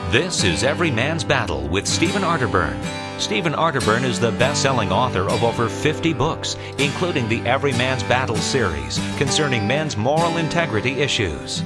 This is Every Man's Battle with Stephen Arterburn. Stephen Arterburn is the best-selling author of over 50 books, including the Every Man's Battle series concerning men's moral integrity issues.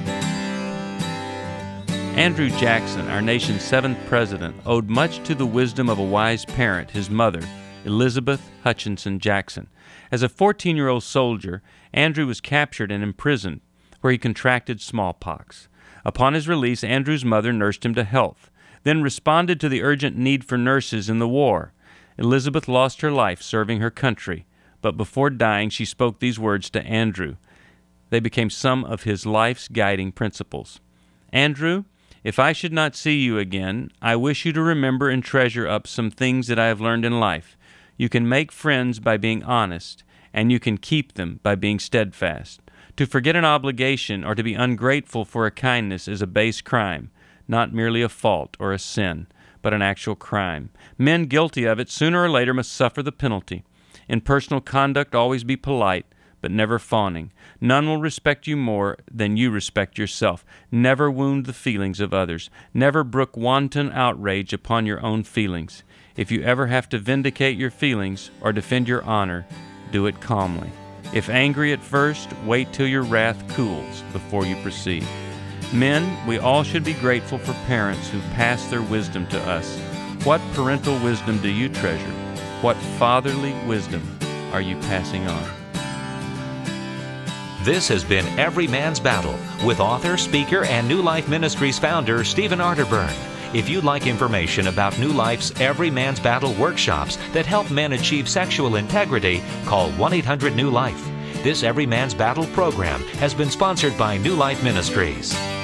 Andrew Jackson, our nation's 7th president, owed much to the wisdom of a wise parent, his mother, Elizabeth Hutchinson Jackson. As a 14-year-old soldier, Andrew was captured and imprisoned, where he contracted smallpox. Upon his release, Andrew's mother nursed him to health, then responded to the urgent need for nurses in the war. Elizabeth lost her life serving her country, but before dying, she spoke these words to Andrew. They became some of his life's guiding principles. Andrew, if I should not see you again, I wish you to remember and treasure up some things that I have learned in life. You can make friends by being honest, and you can keep them by being steadfast. To forget an obligation or to be ungrateful for a kindness is a base crime, not merely a fault or a sin, but an actual crime. Men guilty of it sooner or later must suffer the penalty. In personal conduct, always be polite, but never fawning. None will respect you more than you respect yourself. Never wound the feelings of others. Never brook wanton outrage upon your own feelings. If you ever have to vindicate your feelings or defend your honor, do it calmly. If angry at first, wait till your wrath cools before you proceed. Men, we all should be grateful for parents who pass their wisdom to us. What parental wisdom do you treasure? What fatherly wisdom are you passing on? This has been Every Man's Battle with author, speaker, and New Life Ministries founder Stephen Arterburn. If you'd like information about New Life's Every Man's Battle workshops that help men achieve sexual integrity, call 1-800-NEW-LIFE. This Every Man's Battle program has been sponsored by New Life Ministries.